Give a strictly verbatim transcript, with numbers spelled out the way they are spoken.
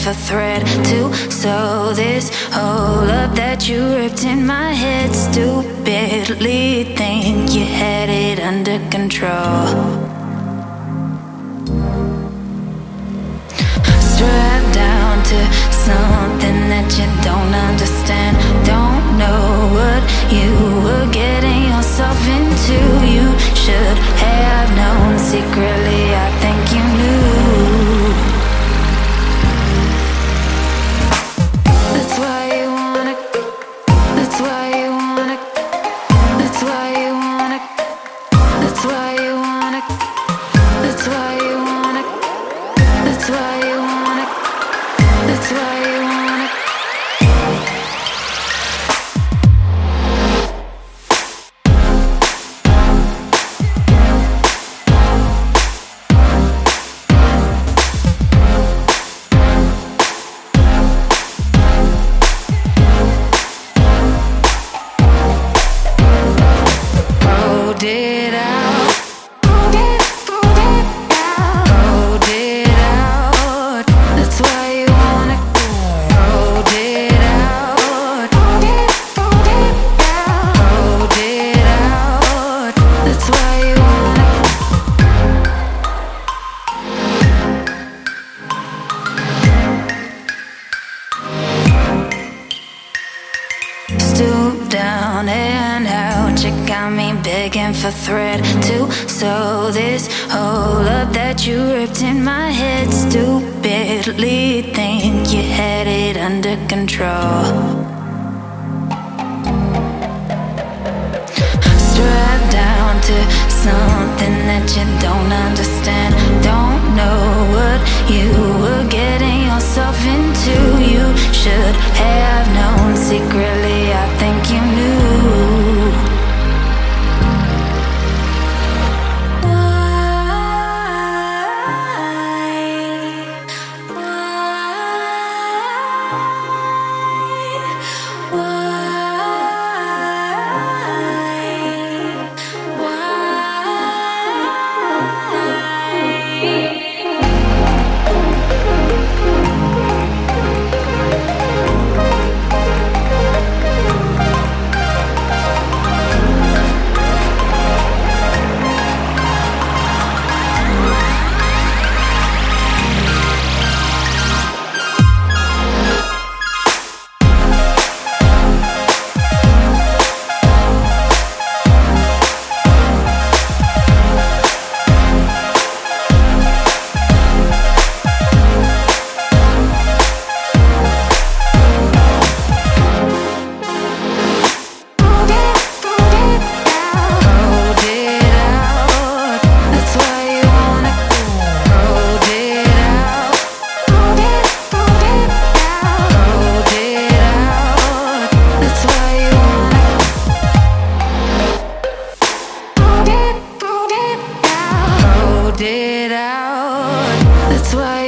for thread to sew this hole up that you ripped in my head. Stupidly think you had it under control. Strapped down to something that you don't understand. Don't know what you were getting yourself into. You should have known secretly, I think you knew. That's why you wanna, that's why you wanna, that's why you wanna, that's why you wanna, that's why you wanna, that's why you wanna, that's why you wanna. Hold it out. Hold it, hold it out. Hold it out. That's why you wanna hold it out. Hold it, hold it out. Hold it out. That's why you wanna. Stoop down and out. You got me begging for thread to sew this hole up that you ripped in my head. Stupidly think you had it under control. Strapped down to something that you don't understand. Don't know what you were getting yourself into. You should have known secretly, I think you knew. Hold it out. That's why